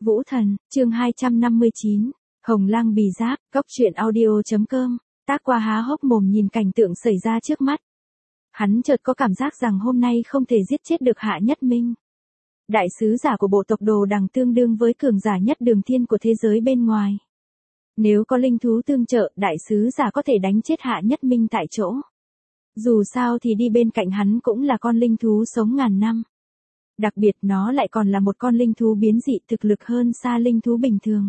Vũ Thần, chương 259, Hồng Lang Bì Giáp, Cốc truyện audio.com, tác qua há hốc mồm nhìn cảnh tượng xảy ra trước mắt. Hắn chợt có cảm giác rằng hôm nay không thể giết chết được Hạ Nhất Minh. Đại sứ giả của bộ tộc Đồ Đằng tương đương với cường giả nhất đường thiên của thế giới bên ngoài. Nếu có linh thú tương trợ, đại sứ giả có thể đánh chết Hạ Nhất Minh tại chỗ. Dù sao thì đi bên cạnh hắn cũng là con linh thú sống ngàn năm. Đặc biệt nó lại còn là một con linh thú biến dị, thực lực hơn xa linh thú bình thường.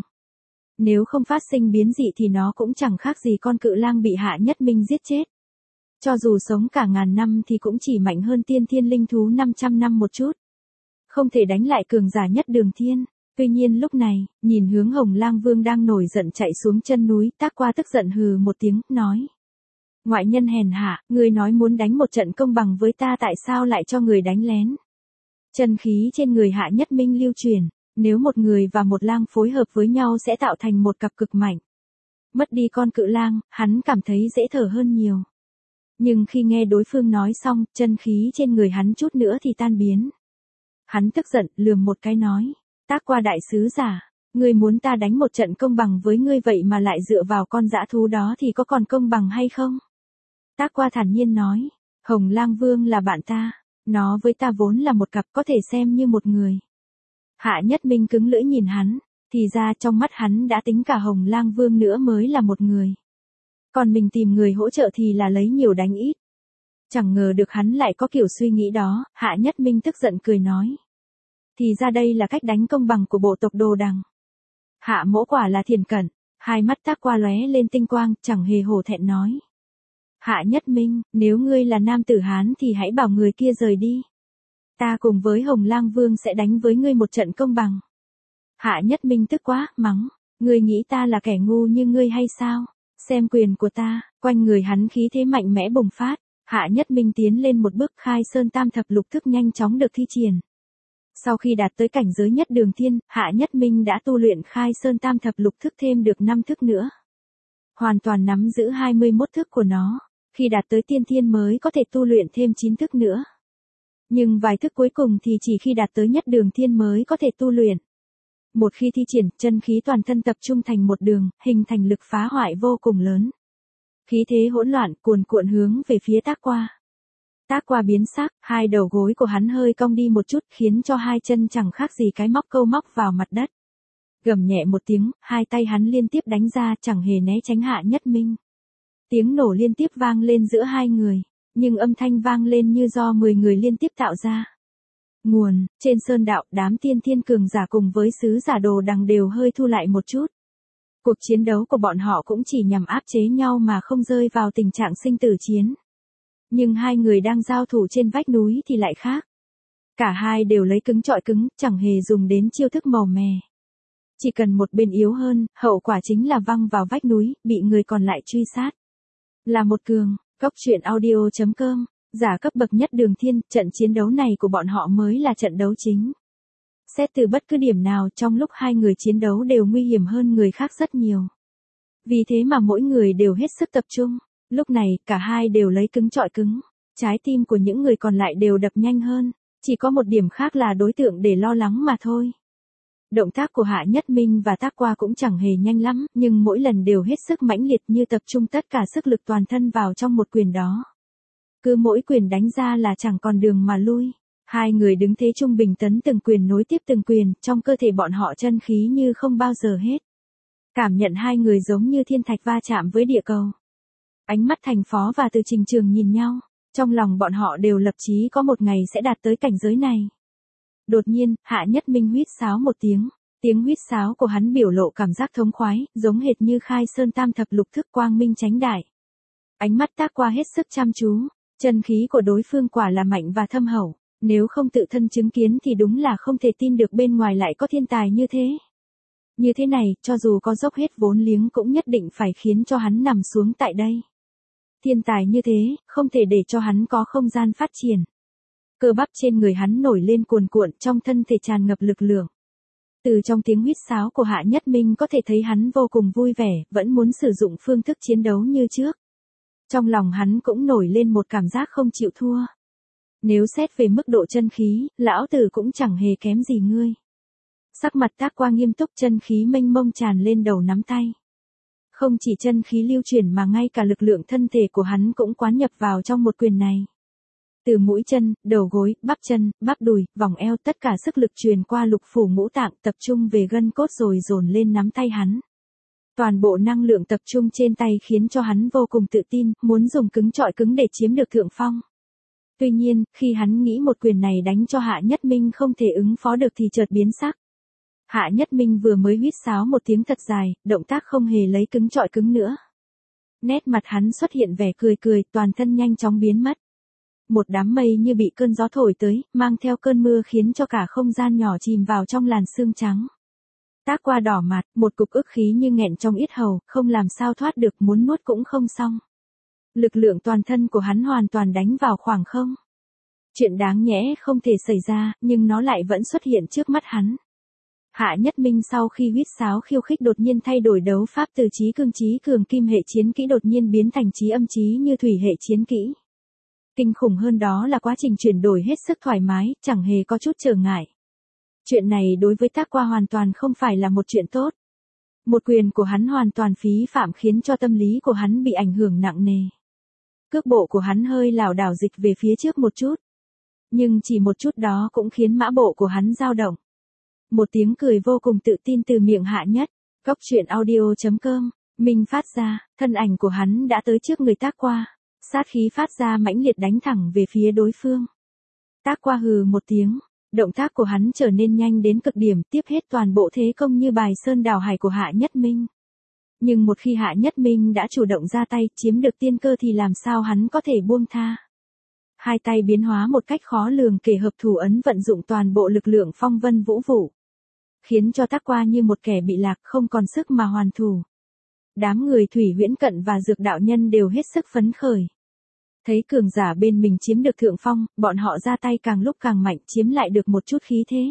Nếu không phát sinh biến dị thì nó cũng chẳng khác gì con cự lang bị Hạ Nhất Minh giết chết. Cho dù sống cả ngàn năm thì cũng chỉ mạnh hơn tiên thiên linh thú 500 năm một chút. Không thể đánh lại cường giả nhất đường thiên. Tuy nhiên lúc này, nhìn hướng Hồng Lang Vương đang nổi giận chạy xuống chân núi, Tác Qua tức giận hừ một tiếng, nói. Ngoại nhân hèn hạ, ngươi nói muốn đánh một trận công bằng với ta, tại sao lại cho người đánh lén? Chân khí trên người Hạ Nhất Minh lưu truyền, nếu một người và một lang phối hợp với nhau sẽ tạo thành một cặp cực mạnh. Mất đi con cự lang, hắn cảm thấy dễ thở hơn nhiều. Nhưng khi nghe đối phương nói xong, chân khí trên người hắn chút nữa thì tan biến. Hắn tức giận, lườm một cái nói. Tác Qua đại sứ giả, ngươi muốn ta đánh một trận công bằng với ngươi vậy mà lại dựa vào con dã thú đó thì có còn công bằng hay không? Tác Qua thản nhiên nói. Hồng Lang Vương là bạn ta. Nó với ta vốn là một cặp, có thể xem như một người. Hạ Nhất Minh cứng lưỡi nhìn hắn, thì ra trong mắt hắn đã tính cả Hồng Lang Vương nữa mới là một người. Còn mình tìm người hỗ trợ thì là lấy nhiều đánh ít. Chẳng ngờ được hắn lại có kiểu suy nghĩ đó. Hạ Nhất Minh tức giận cười nói. Thì ra đây là cách đánh công bằng của bộ tộc Đồ Đằng. Hạ mỗ quả là thiền cẩn. Hai mắt Tác Qua lóe lên tinh quang, chẳng hề hổ thẹn nói. Hạ Nhất Minh, nếu ngươi là nam tử Hán thì hãy bảo người kia rời đi. Ta cùng với Hồng Lang Vương sẽ đánh với ngươi một trận công bằng. Hạ Nhất Minh tức quá, mắng. Ngươi nghĩ ta là kẻ ngu như ngươi hay sao? Xem quyền của ta. Quanh người hắn khí thế mạnh mẽ bùng phát. Hạ Nhất Minh tiến lên một bước, Khai Sơn Tam Thập Lục Thức nhanh chóng được thi triển. Sau khi đạt tới cảnh giới nhất đường thiên, Hạ Nhất Minh đã tu luyện Khai Sơn Tam Thập Lục Thức thêm được 5 thức nữa. Hoàn toàn nắm giữ 21 thức của nó. Khi đạt tới tiên thiên mới có thể tu luyện thêm 9 thức nữa. Nhưng vài thức cuối cùng thì chỉ khi đạt tới nhất đường thiên mới có thể tu luyện. Một khi thi triển, chân khí toàn thân tập trung thành một đường, hình thành lực phá hoại vô cùng lớn. Khí thế hỗn loạn cuồn cuộn hướng về phía Tác Qua. Tác Qua biến sắc, hai đầu gối của hắn hơi cong đi một chút khiến cho hai chân chẳng khác gì cái móc câu móc vào mặt đất. Gầm nhẹ một tiếng, hai tay hắn liên tiếp đánh ra, chẳng hề né tránh Hạ Nhất Minh. Tiếng nổ liên tiếp vang lên giữa hai người, nhưng âm thanh vang lên như do 10 người liên tiếp tạo ra. Nguồn, trên sơn đạo, đám tiên thiên cường giả cùng với sứ giả Đồ Đằng đều hơi thu lại một chút. Cuộc chiến đấu của bọn họ cũng chỉ nhằm áp chế nhau mà không rơi vào tình trạng sinh tử chiến. Nhưng hai người đang giao thủ trên vách núi thì lại khác. Cả hai đều lấy cứng chọi cứng, chẳng hề dùng đến chiêu thức màu mè. Chỉ cần một bên yếu hơn, hậu quả chính là văng vào vách núi, bị người còn lại truy sát. Là một cường, Cốc truyện audio.com, giả cấp bậc nhất đường thiên, trận chiến đấu này của bọn họ mới là trận đấu chính. Xét từ bất cứ điểm nào trong lúc hai người chiến đấu đều nguy hiểm hơn người khác rất nhiều. Vì thế mà mỗi người đều hết sức tập trung. Lúc này, cả hai đều lấy cứng chọi cứng. Trái tim của những người còn lại đều đập nhanh hơn. Chỉ có một điểm khác là đối tượng để lo lắng mà thôi. Động tác của Hạ Nhất Minh và Tác Qua cũng chẳng hề nhanh lắm, nhưng mỗi lần đều hết sức mãnh liệt, như tập trung tất cả sức lực toàn thân vào trong một quyền đó. Cứ mỗi quyền đánh ra là chẳng còn đường mà lui. Hai người đứng thế trung bình tấn từng quyền nối tiếp từng quyền, trong cơ thể bọn họ chân khí như không bao giờ hết. Cảm nhận hai người giống như thiên thạch va chạm với địa cầu. Ánh mắt Thành Phó và Từ Trình Trường nhìn nhau, trong lòng bọn họ đều lập chí có một ngày sẽ đạt tới cảnh giới này. Đột nhiên, Hạ Nhất Minh huýt sáo một tiếng. Tiếng huýt sáo của hắn biểu lộ cảm giác thống khoái, giống hệt như Khai Sơn Tam Thập Lục Thức quang minh chánh đại. Ánh mắt Tác Qua hết sức chăm chú, chân khí của đối phương quả là mạnh và thâm hậu, nếu không tự thân chứng kiến thì đúng là không thể tin được bên ngoài lại có thiên tài như thế. Như thế này, cho dù có dốc hết vốn liếng cũng nhất định phải khiến cho hắn nằm xuống tại đây. Thiên tài như thế, không thể để cho hắn có không gian phát triển. Cơ bắp trên người hắn nổi lên cuồn cuộn, trong thân thể tràn ngập lực lượng. Từ trong tiếng huýt sáo của Hạ Nhất Minh có thể thấy hắn vô cùng vui vẻ, vẫn muốn sử dụng phương thức chiến đấu như trước. Trong lòng hắn cũng nổi lên một cảm giác không chịu thua. Nếu xét về mức độ chân khí, lão tử cũng chẳng hề kém gì ngươi. Sắc mặt Tác Qua nghiêm túc, chân khí mênh mông tràn lên đầu nắm tay. Không chỉ chân khí lưu chuyển mà ngay cả lực lượng thân thể của hắn cũng quán nhập vào trong một quyền này. Từ mũi chân, đầu gối, bắp chân, bắp đùi, vòng eo, tất cả sức lực truyền qua lục phủ ngũ tạng, tập trung về gân cốt rồi dồn lên nắm tay hắn. Toàn bộ năng lượng tập trung trên tay khiến cho hắn vô cùng tự tin, muốn dùng cứng trọi cứng để chiếm được thượng phong. Tuy nhiên, khi hắn nghĩ một quyền này đánh cho Hạ Nhất Minh không thể ứng phó được thì chợt biến sắc. Hạ Nhất Minh vừa mới huýt sáo một tiếng thật dài, động tác không hề lấy cứng trọi cứng nữa. Nét mặt hắn xuất hiện vẻ cười cười, toàn thân nhanh chóng biến mất. Một đám mây như bị cơn gió thổi tới, mang theo cơn mưa khiến cho cả không gian nhỏ chìm vào trong làn sương trắng. Tác Qua đỏ mặt, một cục ức khí như nghẹn trong yết hầu, không làm sao thoát được, muốn nuốt cũng không xong. Lực lượng toàn thân của hắn hoàn toàn đánh vào khoảng không. Chuyện đáng nhẽ không thể xảy ra, nhưng nó lại vẫn xuất hiện trước mắt hắn. Hạ Nhất Minh sau khi huýt sáo khiêu khích đột nhiên thay đổi đấu pháp từ trí cường kim hệ chiến kỹ đột nhiên biến thành trí âm trí như thủy hệ chiến kỹ. Kinh khủng hơn đó là quá trình chuyển đổi hết sức thoải mái, chẳng hề có chút trở ngại. Chuyện này đối với Tác Qua hoàn toàn không phải là một chuyện tốt. Một quyền của hắn hoàn toàn phí phạm khiến cho tâm lý của hắn bị ảnh hưởng nặng nề. Cước bộ của hắn hơi lảo đảo dịch về phía trước một chút. Nhưng chỉ một chút đó cũng khiến mã bộ của hắn dao động. Một tiếng cười vô cùng tự tin từ miệng Hạ Nhất. Cốc truyện audio.com, Minh phát ra, thân ảnh của hắn đã tới trước người Tác Qua. Sát khí phát ra mãnh liệt đánh thẳng về phía đối phương. Tác Qua hừ một tiếng, động tác của hắn trở nên nhanh đến cực điểm, tiếp hết toàn bộ thế công như bài sơn đảo hải của Hạ Nhất Minh. Nhưng một khi Hạ Nhất Minh đã chủ động ra tay, chiếm được tiên cơ thì làm sao hắn có thể buông tha. Hai tay biến hóa một cách khó lường, kể hợp thủ ấn vận dụng toàn bộ lực lượng phong vân vũ vụ. Khiến cho Tác Qua như một kẻ bị lạc, không còn sức mà hoàn thủ. Đám người Thủy Huyễn Cận và Dược đạo nhân đều hết sức phấn khởi. Thấy cường giả bên mình chiếm được thượng phong, bọn họ ra tay càng lúc càng mạnh, chiếm lại được một chút khí thế.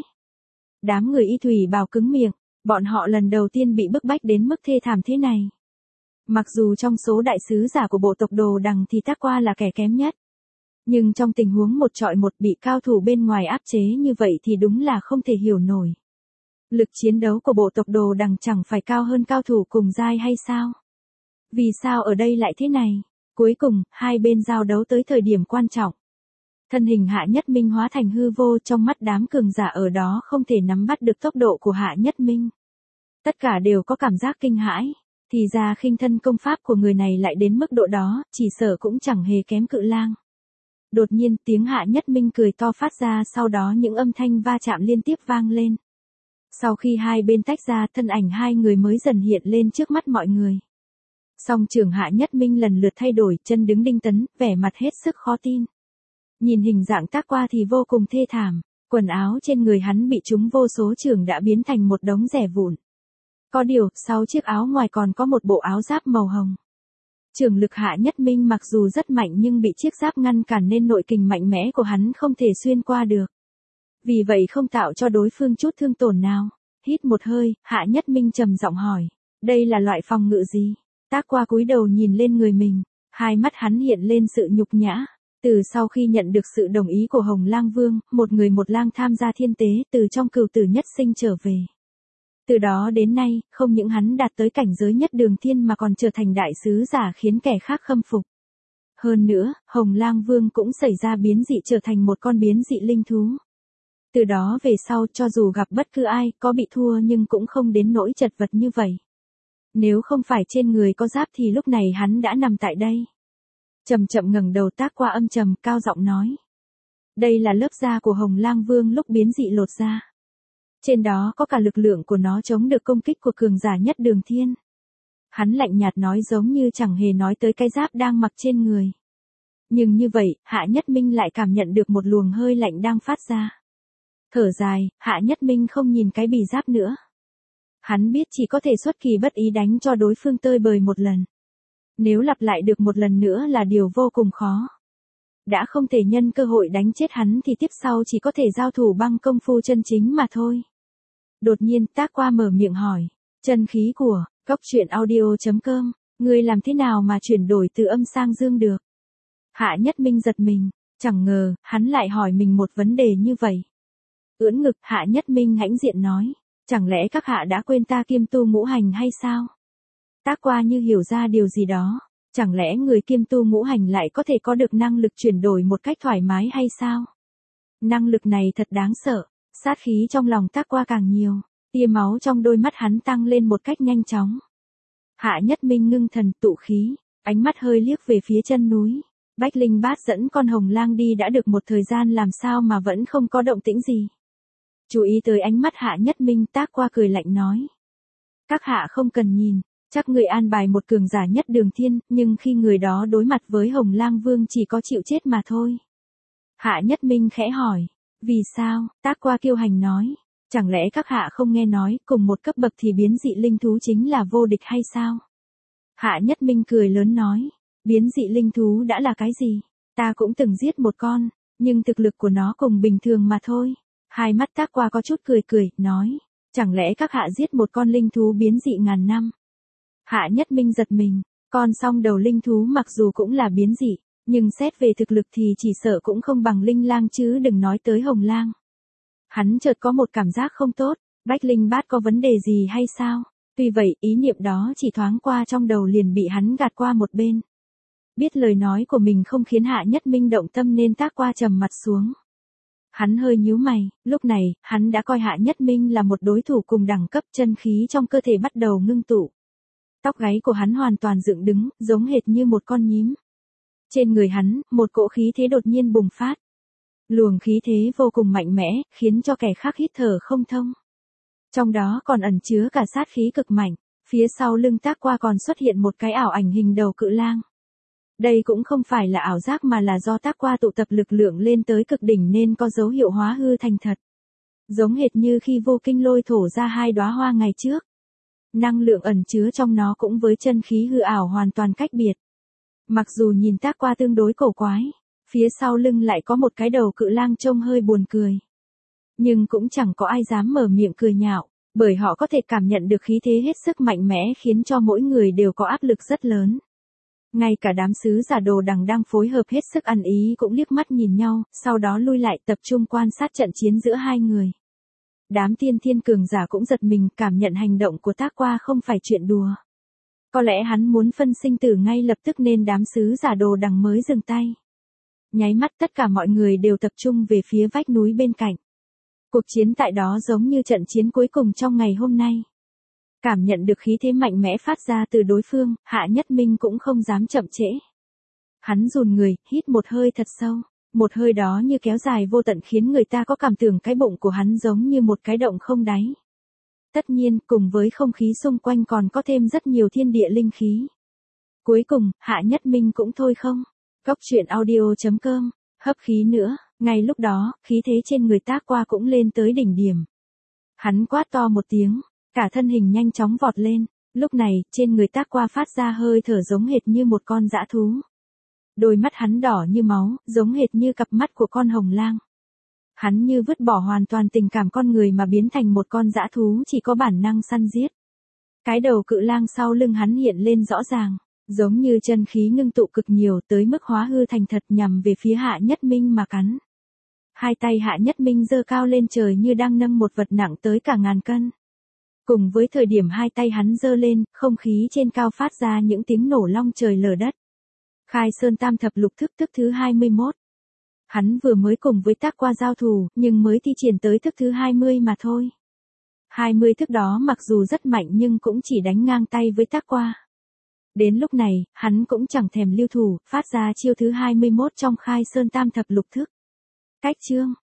Đám người Y Thủy bào cứng miệng, bọn họ lần đầu tiên bị bức bách đến mức thê thảm thế này. Mặc dù trong số đại sứ giả của bộ tộc Đồ Đằng thì Tác Qua là kẻ kém nhất. Nhưng trong tình huống một trọi một bị cao thủ bên ngoài áp chế như vậy thì đúng là không thể hiểu nổi. Lực chiến đấu của bộ tộc Đồ Đằng chẳng phải cao hơn cao thủ cùng giai hay sao? Vì sao ở đây lại thế này? Cuối cùng, hai bên giao đấu tới thời điểm quan trọng. Thân hình Hạ Nhất Minh hóa thành hư vô, trong mắt đám cường giả ở đó không thể nắm bắt được tốc độ của Hạ Nhất Minh. Tất cả đều có cảm giác kinh hãi, thì ra khinh thân công pháp của người này lại đến mức độ đó, chỉ sợ cũng chẳng hề kém Cự Lang. Đột nhiên tiếng Hạ Nhất Minh cười to phát ra, sau đó những âm thanh va chạm liên tiếp vang lên. Sau khi hai bên tách ra, thân ảnh hai người mới dần hiện lên trước mắt mọi người. Song trưởng Hạ Nhất Minh lần lượt thay đổi, chân đứng đinh tấn, vẻ mặt hết sức khó tin. Nhìn hình dạng Tác Qua thì vô cùng thê thảm, quần áo trên người hắn bị trúng vô số chưởng đã biến thành một đống rẻ vụn. Có điều, sau chiếc áo ngoài còn có một bộ áo giáp màu hồng. Chưởng lực Hạ Nhất Minh mặc dù rất mạnh nhưng bị chiếc giáp ngăn cản nên nội kình mạnh mẽ của hắn không thể xuyên qua được. Vì vậy không tạo cho đối phương chút thương tổn nào. Hít một hơi, Hạ Nhất Minh trầm giọng hỏi, đây là loại phòng ngự gì? Tác Qua cúi đầu nhìn lên người mình, hai mắt hắn hiện lên sự nhục nhã. Từ sau khi nhận được sự đồng ý của Hồng Lang Vương, một người một lang tham gia thiên tế, từ trong cửu tử nhất sinh trở về. Từ đó đến nay, không những hắn đạt tới cảnh giới nhất đường thiên mà còn trở thành đại sứ giả khiến kẻ khác khâm phục. Hơn nữa, Hồng Lang Vương cũng xảy ra biến dị trở thành một con biến dị linh thú. Từ đó về sau cho dù gặp bất cứ ai có bị thua nhưng cũng không đến nỗi chật vật như vậy. Nếu không phải trên người có giáp thì lúc này hắn đã nằm tại đây. Chậm chậm ngẩng đầu, Tác Qua âm trầm cao giọng nói. Đây là lớp da của Hồng Lang Vương lúc biến dị lột ra. Trên đó có cả lực lượng của nó chống được công kích của cường giả nhất đường thiên. Hắn lạnh nhạt nói giống như chẳng hề nói tới cái giáp đang mặc trên người. Nhưng như vậy, Hạ Nhất Minh lại cảm nhận được một luồng hơi lạnh đang phát ra. Thở dài, Hạ Nhất Minh không nhìn cái bì giáp nữa. Hắn biết chỉ có thể xuất kỳ bất ý đánh cho đối phương tơi bời một lần. Nếu lặp lại được một lần nữa là điều vô cùng khó. Đã không thể nhân cơ hội đánh chết hắn thì tiếp sau chỉ có thể giao thủ bằng công phu chân chính mà thôi. Đột nhiên Tác Qua mở miệng hỏi, chân khí của Cốc truyện audio.com, ngươi làm thế nào mà chuyển đổi từ âm sang dương được? Hạ Nhất Minh giật mình, chẳng ngờ hắn lại hỏi mình một vấn đề như vậy. Ưỡn ngực, Hạ Nhất Minh hãnh diện nói, Chẳng lẽ các hạ đã quên ta kiêm tu ngũ hành hay sao? Tác qua như hiểu ra điều gì đó. Chẳng lẽ người kiêm tu ngũ hành lại có thể có được năng lực chuyển đổi một cách thoải mái hay sao? Năng lực này thật đáng sợ. Sát khí trong lòng Tác qua càng nhiều. Tia máu trong đôi mắt hắn tăng lên một cách nhanh chóng. Hạ Nhất Minh ngưng thần tụ khí, ánh mắt hơi liếc về phía chân núi. Bách Linh Bát dẫn con Hồng Lang đi đã được một thời gian làm sao mà vẫn không có động tĩnh gì. Chú ý tới ánh mắt Hạ Nhất Minh, Tác qua cười lạnh nói. Các hạ không cần nhìn, chắc người an bài một cường giả nhất đường thiên, nhưng khi người đó đối mặt với Hồng Lang Vương chỉ có chịu chết mà thôi. Hạ Nhất Minh khẽ hỏi, vì sao? Tác qua kiêu hành nói. Chẳng lẽ các hạ không nghe nói cùng một cấp bậc thì biến dị linh thú chính là vô địch hay sao? Hạ Nhất Minh cười lớn nói, biến dị linh thú đã là cái gì? Ta cũng từng giết một con, nhưng thực lực của nó cùng bình thường mà thôi. Hai mắt Tác qua có chút cười, nói, chẳng lẽ các hạ giết một con linh thú biến dị ngàn năm? Hạ Nhất Minh giật mình, con song đầu linh thú mặc dù cũng là biến dị, nhưng xét về thực lực thì chỉ sợ cũng không bằng linh lang chứ đừng nói tới Hồng Lang. Hắn chợt có một cảm giác không tốt, Bách Linh Bát có vấn đề gì hay sao? Tuy vậy, ý niệm đó chỉ thoáng qua trong đầu liền bị hắn gạt qua một bên. Biết lời nói của mình không khiến Hạ Nhất Minh động tâm nên Tác qua trầm mặt xuống. Hắn hơi nhíu mày, lúc này, hắn đã coi Hạ Nhất Minh là một đối thủ cùng đẳng cấp, chân khí trong cơ thể bắt đầu ngưng tụ. Tóc gáy của hắn hoàn toàn dựng đứng, giống hệt như một con nhím. Trên người hắn, một cỗ khí thế đột nhiên bùng phát. Luồng khí thế vô cùng mạnh mẽ, khiến cho kẻ khác hít thở không thông. Trong đó còn ẩn chứa cả sát khí cực mạnh, phía sau lưng Tác qua còn xuất hiện một cái ảo ảnh hình đầu cự lang. Đây cũng không phải là ảo giác mà là do Tác qua tụ tập lực lượng lên tới cực đỉnh nên có dấu hiệu hóa hư thành thật. Giống hệt như khi vô kinh lôi thổ ra hai đóa hoa ngày trước. Năng lượng ẩn chứa trong nó cũng với chân khí hư ảo hoàn toàn cách biệt. Mặc dù nhìn Tác qua tương đối cổ quái, phía sau lưng lại có một cái đầu cự lang trông hơi buồn cười. Nhưng cũng chẳng có ai dám mở miệng cười nhạo, bởi họ có thể cảm nhận được khí thế hết sức mạnh mẽ khiến cho mỗi người đều có áp lực rất lớn. Ngay cả đám sứ giả Đồ Đằng đang phối hợp hết sức ăn ý cũng liếc mắt nhìn nhau, sau đó lui lại tập trung quan sát trận chiến giữa hai người. Đám tiên thiên cường giả cũng giật mình, cảm nhận hành động của Tác qua không phải chuyện đùa. Có lẽ hắn muốn phân sinh tử ngay lập tức nên đám sứ giả Đồ Đằng mới dừng tay. Nháy mắt tất cả mọi người đều tập trung về phía vách núi bên cạnh. Cuộc chiến tại đó giống như trận chiến cuối cùng trong ngày hôm nay. Cảm nhận được khí thế mạnh mẽ phát ra từ đối phương, Hạ Nhất Minh cũng không dám chậm trễ. Hắn run người, hít một hơi thật sâu. Một hơi đó như kéo dài vô tận khiến người ta có cảm tưởng cái bụng của hắn giống như một cái động không đáy. Tất nhiên, cùng với không khí xung quanh còn có thêm rất nhiều thiên địa linh khí. Cuối cùng, Hạ Nhất Minh cũng thôi không. Góc truyện audio.com, hấp khí nữa, ngay lúc đó, khí thế trên người Tác qua cũng lên tới đỉnh điểm. Hắn quát to một tiếng, cả thân hình nhanh chóng vọt lên, lúc này, trên người Tác qua phát ra hơi thở giống hệt như một con dã thú. Đôi mắt hắn đỏ như máu, giống hệt như cặp mắt của con hồng lang. Hắn như vứt bỏ hoàn toàn tình cảm con người mà biến thành một con dã thú chỉ có bản năng săn giết. Cái đầu cự lang sau lưng hắn hiện lên rõ ràng. Giống như chân khí ngưng tụ cực nhiều tới mức hóa hư thành thật nhằm về phía Hạ Nhất Minh mà cắn. Hai tay Hạ Nhất Minh giơ cao lên trời như đang nâng một vật nặng tới cả ngàn cân. Cùng với thời điểm hai tay hắn giơ lên, không khí trên cao phát ra những tiếng nổ long trời lở đất. Khai Sơn Tam Thập Lục thức thứ 21. Hắn vừa mới cùng với Tác qua giao thủ, nhưng mới thi triển tới thức thứ 20 mà thôi. 20 thức đó mặc dù rất mạnh nhưng cũng chỉ đánh ngang tay với Tác qua. Đến lúc này, hắn cũng chẳng thèm lưu thủ, phát ra chiêu thứ 21 trong Khai Sơn Tam Thập Lục thức. Cách chương